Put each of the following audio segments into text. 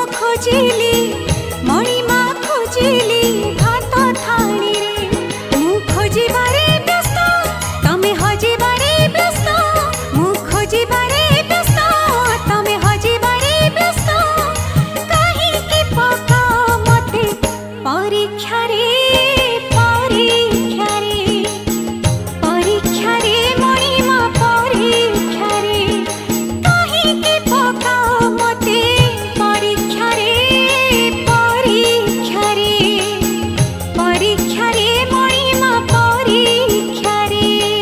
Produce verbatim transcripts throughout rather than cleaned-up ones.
खोजिली मणिमा खोजिली भात थाली रे मु खोजिबारे व्यस्त तमे हजिबारे व्यस्त मु खोजिबारे व्यस्त तमे हजिबारे व्यस्त काहे के पका मते परीक्षा रे परीक्षा रे परीक्षा रे मणिमा परीक्षा रे काहे के पका मते परीक्षा रे परीक्षा रे परीक्षा रे मणिमा परीक्षा रे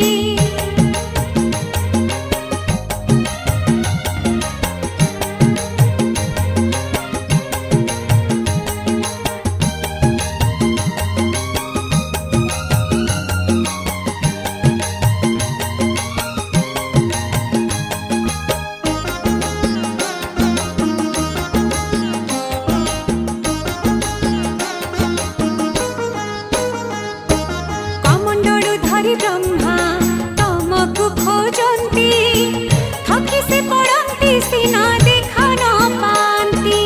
कमंडलु धरि ब्रह्मा तमकु खोजन्ति थकी से पड़न्ति सिना देखा न पान्ति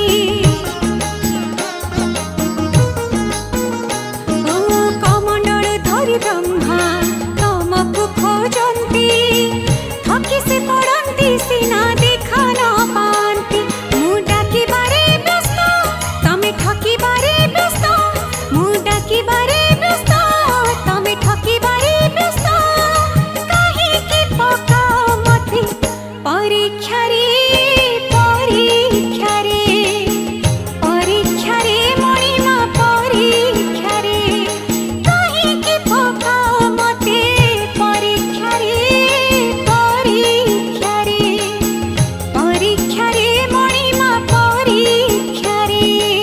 ओ कमंडलु धरि ब्रह्मा तमकु खोजन्ति थकी से पड़न्ति सिना देखा न पान्ति मु डाकिबारे व्यस्त तमे ठकिबारे व्यस्त मु डाकिबारे व्यस्त तमे ठकिबारे व्यस्त काहे के पका मते परीक्षा रे परीक्षा रे परीक्षा रे मणिमा परीक्षा रे काहे के पका मते परीक्षा रे परीक्षा रे परीक्षा रे मणिमा परीक्षा रे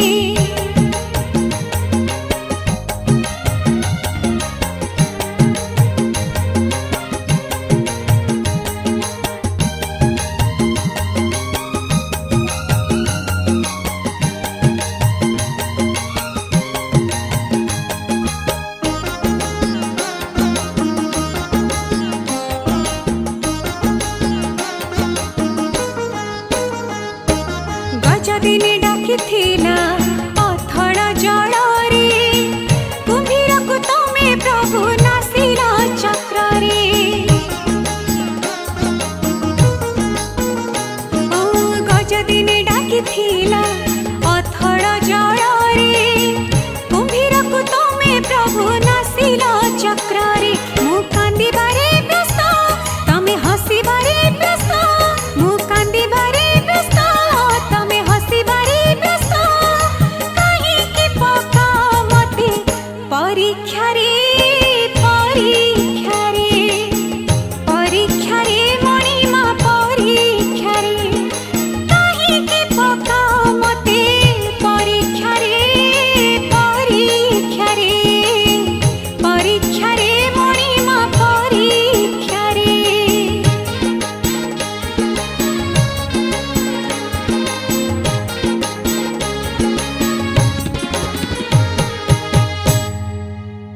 गजदिने डाकिथिला अथड़ जड़रे कुम्भीरकु तमे प्रभु नासिला चक्ରରେ ओ गजदिने डाकिथिला अथड़ जड़